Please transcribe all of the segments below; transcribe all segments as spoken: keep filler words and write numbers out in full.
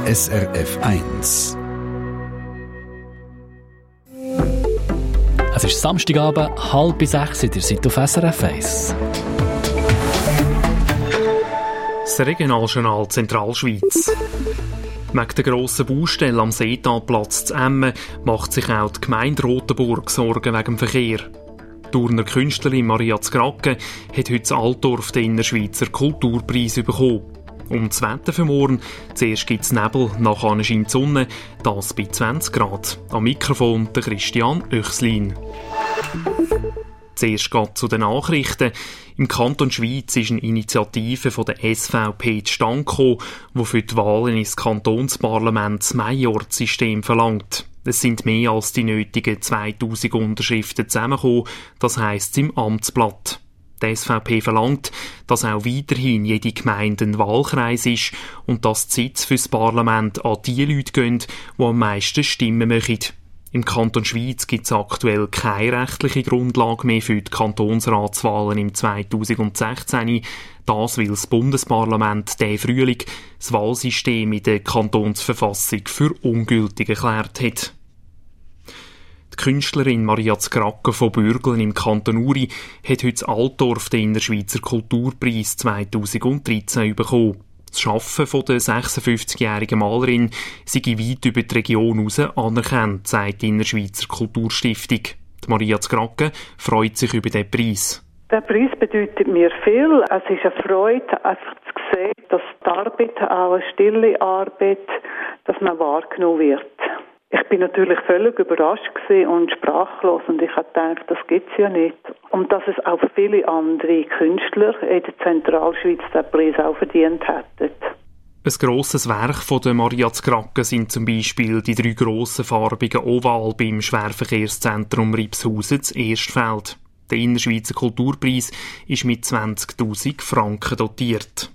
S R F eins. Es ist Samstagabend, halb bis sechs, ihr seid auf S R F eins. Das Regionaljournal Zentralschweiz. Wegen der grossen Baustelle am Seetalplatz zu Emmen macht sich auch die Gemeinde Rotenburg Sorgen wegen dem Verkehr. Die Turner Künstlerin Maria Zgracke hat heute das Altdorf den Innerschweizer Kulturpreis bekommen. Um das Wetter für morgen. Zuerst gibt es Nebel, nachher scheint die Sonne, das bei zwanzig Grad. Am Mikrofon der Christian Oechslin. Zuerst geht zu den Nachrichten. Im Kanton Schwyz ist eine Initiative von der S V P zustande gekommen, die für die Wahlen ins Kantonsparlament das Majorzsystem verlangt. Es sind mehr als die nötigen zweitausend Unterschriften zusammengekommen, das heisst im Amtsblatt. Die S V P verlangt, dass auch weiterhin jede Gemeinde ein Wahlkreis ist und dass die Sitze fürs Parlament an die Leute gehen, die am meisten Stimmen machen. Im Kanton Schwyz gibt es aktuell keine rechtliche Grundlage mehr für die Kantonsratswahlen im zweitausendsechzehn. Das, weil das Bundesparlament diesen Frühling das Wahlsystem in der Kantonsverfassung für ungültig erklärt hat. Die Künstlerin Maria Zgracke von Bürgeln im Kanton Uri hat heute das Altdorf den Innerschweizer Kulturpreis zweitausenddreizehn bekommen. Das Arbeiten der sechsundfünfzigjährigen Malerin sei weit über die Region hinaus anerkannt, sagt die Innerschweizer Kulturstiftung. Die Maria Zgracke freut sich über den Preis. Der Preis bedeutet mir viel. Es ist eine Freude, einfach zu sehen, dass die Arbeit, auch eine stille Arbeit, dass man wahrgenommen wird. Ich bin natürlich völlig überrascht und sprachlos und ich habe gedacht, das gibt es ja nicht. Und dass es auch viele andere Künstler in der Zentralschweiz den Preis auch verdient hätten. Ein grosses Werk von der Maria Zgracke sind zum Beispiel die drei grossen farbigen Oval beim Schwerverkehrszentrum Ripshausen zu Erstfeld. Der Innerschweizer Kulturpreis ist mit zwanzigtausend Franken dotiert.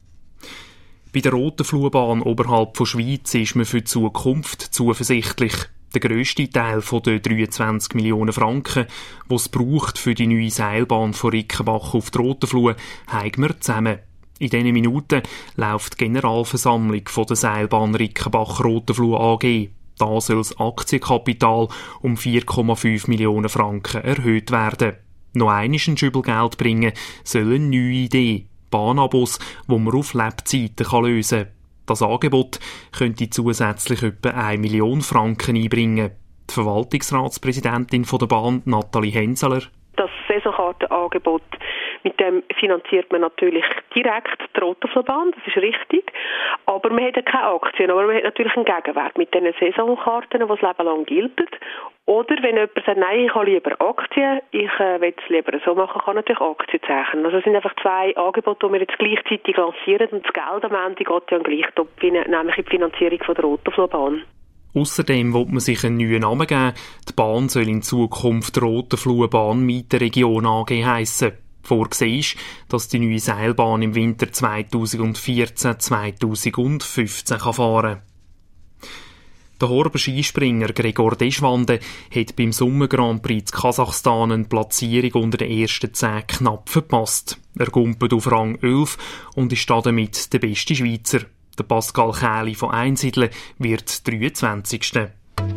Bei der Rotenfluhbahn oberhalb von Schwyz ist man für die Zukunft zuversichtlich. Der grösste Teil von den dreiundzwanzig Millionen Franken, die es braucht für die neue Seilbahn von Rickenbach auf die Rotenfluh, haben wir zusammen. In diesen Minuten läuft die Generalversammlung von der Seilbahn Rickenbach-Rotenfluh A G. Da soll das Aktienkapital um vier Komma fünf Millionen Franken erhöht werden. Noch einmal ein Schübelgeld bringen soll eine neue Idee. Bahnabos, die man auf Lebzeiten lösen kann. Das Angebot könnte zusätzlich etwa eine Million Franken einbringen. Die Verwaltungsratspräsidentin der Bahn, Nathalie Henseler. Das Saisonkartenangebot, mit dem finanziert man natürlich direkt die Rotenfluhbahn, das ist richtig. Aber man hat ja keine Aktien, aber man hat natürlich einen Gegenwert mit diesen Saisonkarten, die das Leben lang gelten. Oder wenn jemand sagt, nein, ich habe lieber Aktien, ich äh, will es lieber so machen, kann natürlich Aktien zeichnen. Also es sind einfach zwei Angebote, die wir jetzt gleichzeitig lancieren und das Geld am Ende geht ja gleich, nämlich in die Finanzierung von der Rotenfluhbahn. Ausserdem will man sich einen neuen Namen geben. Die Bahn soll in Zukunft Rotenfluhbahn Mieterregion A G heissen. Vorgesehen ist, dass die neue Seilbahn im Winter zweitausendvierzehn zweitausendfünfzehn fahren kann. Der Horber Skispringer Gregor Deschwande hat beim Sommer Grand Prix Kasachstan eine Platzierung unter den ersten zehn knapp verpasst. Er gumpelt auf Rang elf und ist damit der beste Schweizer. Der Pascal Kähli von Einsiedeln wird dreiundzwanzigster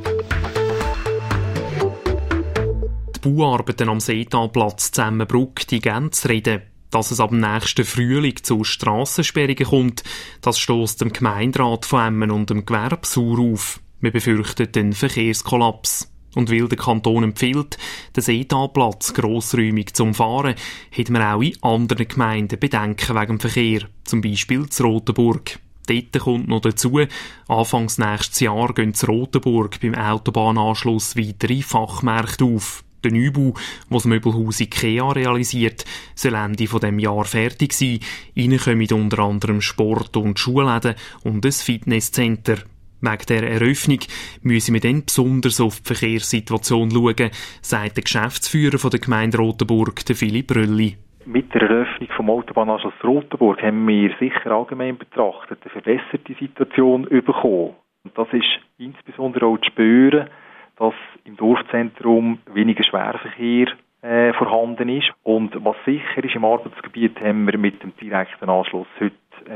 Die Bauarbeiten am Seetalplatz Zemmenbruck, die gehen zu reden. Dass es ab dem nächsten Frühling zu Strassensperrungen kommt, das stösst dem Gemeinderat von Emmen und dem Gewerbe sauer auf. Wir befürchten den Verkehrskollaps. Und weil der Kanton empfiehlt, den Seetalplatz grossräumig zu umfahren, hat man auch in anderen Gemeinden Bedenken wegen dem Verkehr, zum Beispiel zu Rotenburg. Dort kommt noch dazu, anfangs nächstes Jahr gehen zu Rotenburg beim Autobahnanschluss weitere Fachmärkte auf. Der Neubau, den das Möbelhaus IKEA realisiert, soll Ende dieses Jahr fertig sein. Rein kommen unter anderem Sport- und Schulläden und ein Fitnesscenter. Wegen dieser Eröffnung müssen wir dann besonders auf die Verkehrssituation schauen, sagt der Geschäftsführer von der Gemeinde Rotenburg, der Philipp Rölli. Mit der Eröffnung vom Autobahnanschluss Rotenburg haben wir sicher allgemein betrachtet eine verbesserte Situation bekommen. Und das ist insbesondere auch zu spüren, dass im Dorfzentrum weniger Schwerverkehr äh, vorhanden ist. Und was sicher ist, im Arbeitsgebiet haben wir mit dem direkten Anschluss heute äh,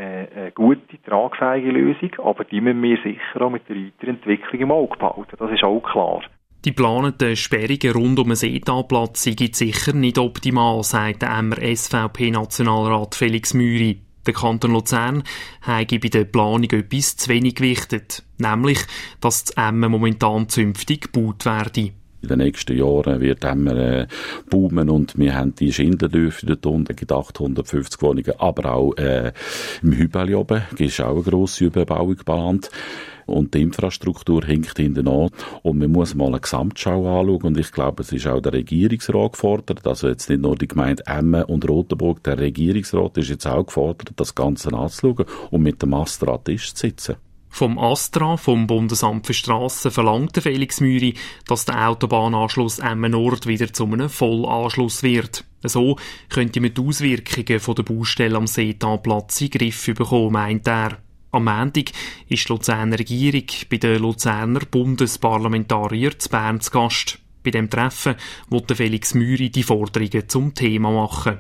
eine gute, tragfähige Lösung, aber die müssen wir sicher auch mit der Weiterentwicklung im Auge behalten. Das ist auch klar. Die geplanten Sperrungen rund um den Seetalplatz sind sicher nicht optimal, sagt der Emmer S V P-Nationalrat Felix Müri. Der Kanton Luzern habe bei der Planung etwas zu wenig gewichtet, nämlich, dass das Emmen momentan zünftig gebaut werde. In den nächsten Jahren wird Emmer äh, boomen und wir haben die Schindlerdörfer dort unten, gibt achthundertfünfzig Wohnungen, aber auch äh, im Hübeli oben ist auch eine grosse Überbauung geplant. Und die Infrastruktur hinkt hinten an. Und man muss mal eine Gesamtschau anschauen. Und ich glaube, es ist auch der Regierungsrat gefordert. Also jetzt nicht nur die Gemeinde Emmen und Rotenburg. Der Regierungsrat ist jetzt auch gefordert, das Ganze anzuschauen und mit dem Astra an den Tisch zu sitzen. Vom Astra, vom Bundesamt für Strassen, verlangt Felix Müri, dass der Autobahnanschluss Emmen Nord wieder zu einem Vollanschluss wird. So könnte man die Auswirkungen der Baustelle am Seetalplatz in den Griff bekommen, meint er. Am Montag ist die Luzerner Regierung bei den Luzerner Bundesparlamentariern zu Bern zu Gast. Bei diesem Treffen wollte Felix Müri die Forderungen zum Thema machen.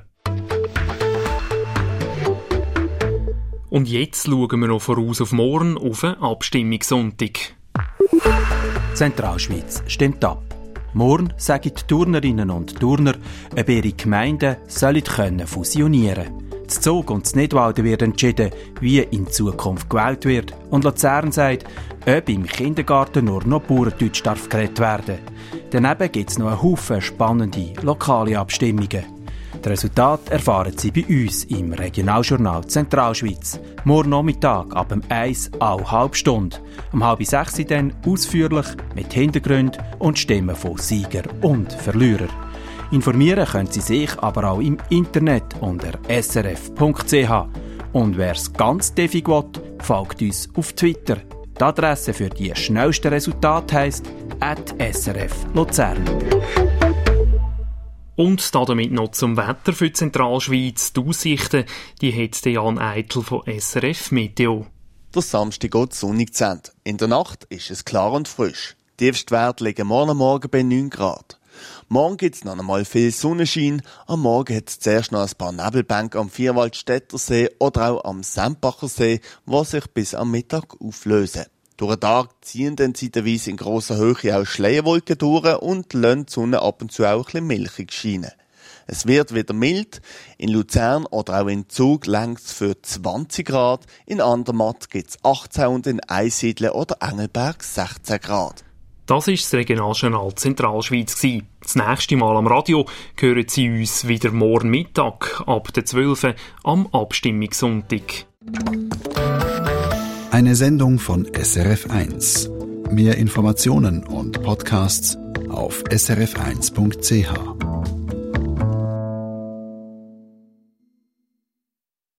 Und jetzt schauen wir noch voraus auf morgen, auf einen Abstimmungssonntag. Zentralschweiz stimmt ab. Morgen sagen die Turnerinnen und Turner, ob ihre Gemeinden sollen können fusionieren können. Das Zug und das Nidwalden wird entschieden, wie in Zukunft gewählt wird. Und Luzern sagt, ob im Kindergarten nur noch Bauerndeutsch darf geredet werden. Daneben gibt es noch einen Haufen spannende lokale Abstimmungen. Das Resultat erfahren Sie bei uns im Regionaljournal Zentralschweiz. Morgen Nachmittag ab dem eins auch halbe Stunde. Um halb sechs dann ausführlich mit Hintergründen und Stimmen von Sieger und Verlierer. Informieren können Sie sich aber auch im Internet unter s r f punkt c h. Und wer es ganz defig will, folgt uns auf Twitter. Die Adresse für die schnellsten Resultate heisst at s r f Luzern. Und damit noch zum Wetter für die Zentralschweiz. Die Aussichten, die hat Jan Eitel von S R F Meteo. Der Samstag geht sonnig zu Ende. In der Nacht ist es klar und frisch. Die Tiefstwerte liegen morgen Morgen bei neun Grad. Morgen gibt es noch einmal viel Sonnenschein. Am Morgen hat es zuerst noch ein paar Nebelbänke am Vierwaldstättersee oder auch am Sempacher See, die sich bis am Mittag auflösen. Durch den Tag ziehen dann zeitweise in grosser Höhe auch Schleierwolken durch und lassen die Sonne ab und zu auch ein bisschen milchig scheinen. Es wird wieder mild. In Luzern oder auch in Zug längst es für zwanzig Grad. In Andermatt gibt es achtzehn und in Einsiedeln oder Engelberg sechzehn Grad. Das war das Regionaljournal Zentralschweiz. Das nächste Mal am Radio hören Sie uns wieder morgen Mittag ab der zwölf Uhr am Abstimmungssonntag. Eine Sendung von S R F eins. Mehr Informationen und Podcasts auf s r f eins punkt c h.